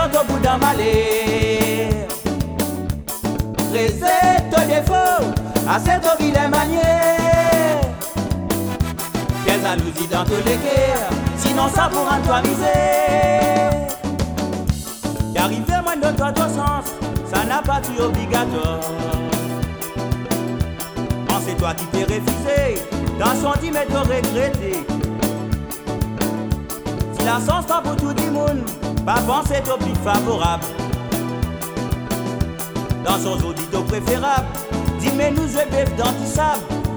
temps au bout d'un malheur. Recette défaut, à cette vilaine manière. Quelle jalousie dans tous les cœurs, sinon ça pourra toi miser. D'arriver moins de toi ton sens, ça n'a pas été obligatoire. C'est toi qui t'es refusé, dans son dit mais t'as regretté. Si la sens pas pour tout le monde, pas penser au plus favorable. Dans son audito préférable, dis mais nous je bêve dans tout ça.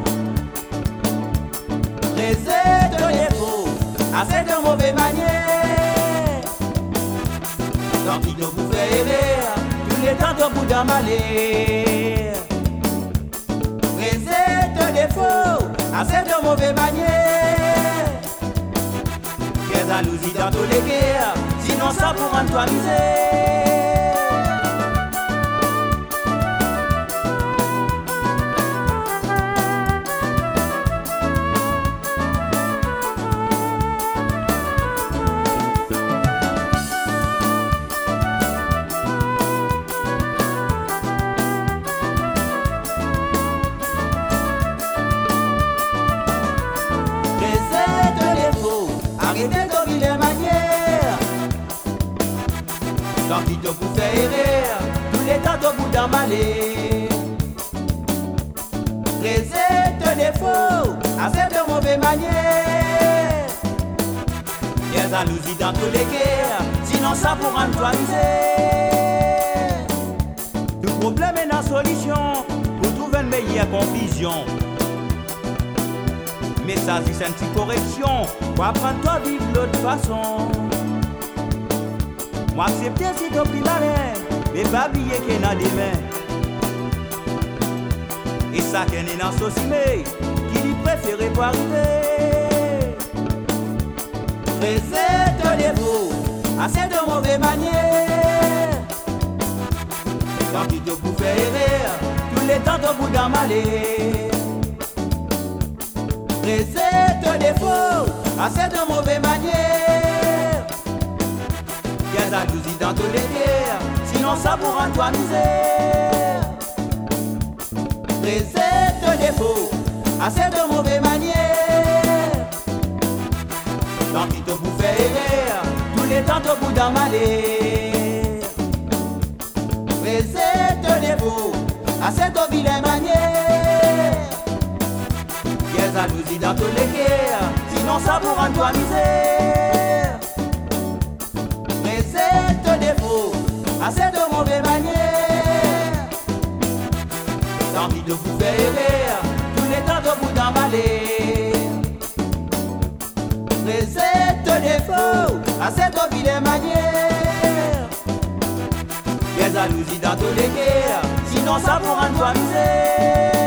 Recette de défaut, assez de mauvaises manières. Tant qu'il te pouvait aimer, tous les temps au bout d'un malheur. Recette de défaut, assez de mauvaises manières. Quelle jalousie dans tous les guerres, sinon ça pourra toi miser. Arrêtez de vilaines manières. Tant qu'il te pouvait errer, tous les temps au bout d'un malheur. Recette défaut, assez de mauvaises manières. Des jalousies dans tous les cœurs, sinon ça pourra nous miser. Tout problème est dans solution, pour trouver une meilleure conclusion. Mais ça c'est une petite correction pour apprendre à vivre de l'autre façon. Moi accepter si t'as pris la main, mais pas oublier qu'il y a des mains. Et ça qu'il y a dans ce mais qui lui préférait pas arriver. Recette défaut, assez de mauvaises manières. Quand il te pouvait errer, tous les temps au bout d'un malheur. Recette défaut, assez de mauvaises manières. Quelle jalousie dans tous les guerres, sinon ça pourra toi misère. Recette défaut, assez de mauvaises manières. Tant qu'il te pouvait errer, tous les temps au bout d'un malheur. Recette défaut, assez de vilaines manières. Jalousie dans tous les cœurs, sinon ça pourra toi misère. Recette défaut, assez de mauvaises manières. Tant qu'il te pouvait errer, tous les temps au bout d'un malheur. Recette défaut, assez de vilaines manières. Des jalousies dans tous les cœurs, sinon ça pourra toi misère.